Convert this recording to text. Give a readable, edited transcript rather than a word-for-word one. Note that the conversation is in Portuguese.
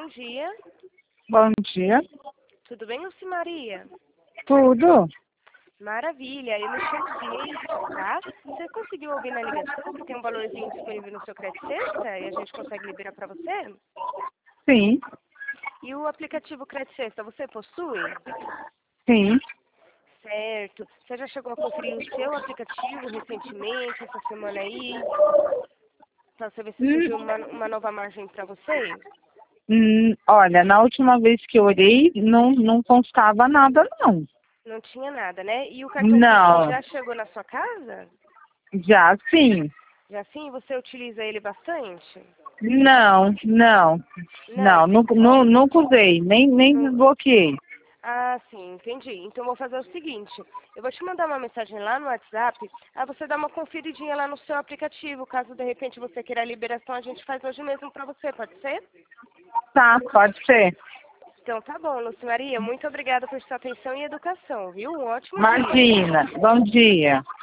bom dia. Bom dia. Tudo bem, Lucimaria? Tudo? Maravilha, eu me chamo Gleide, tá? Você conseguiu ouvir na ligação que tem um valorzinho disponível no seu crédito Sexta e a gente consegue liberar para você? Sim, E o aplicativo Crédito Sexta, você possui? sim. Certo. Você já chegou a conferir o seu aplicativo recentemente, essa semana aí? Pra você ver se surgiu uma nova margem para você? Olha, na última vez que eu olhei, não constava nada, não. Não tinha nada, né? E o cartão Pix Não, já chegou na sua casa? já sim. Já sim? Você utiliza ele bastante? Não, Não. nunca usei, nem Não. desbloqueei. Ah, sim, entendi. Então vou fazer o seguinte, eu vou te mandar uma mensagem lá no WhatsApp, aí você dá uma conferidinha lá no seu aplicativo, caso de repente você queira a liberação, a gente faz hoje mesmo pra você, pode ser? Tá, pode ser. Então tá bom, Lúcia Maria, muito obrigada por sua atenção e educação, viu? Um ótimo dia. Imagina, bom dia.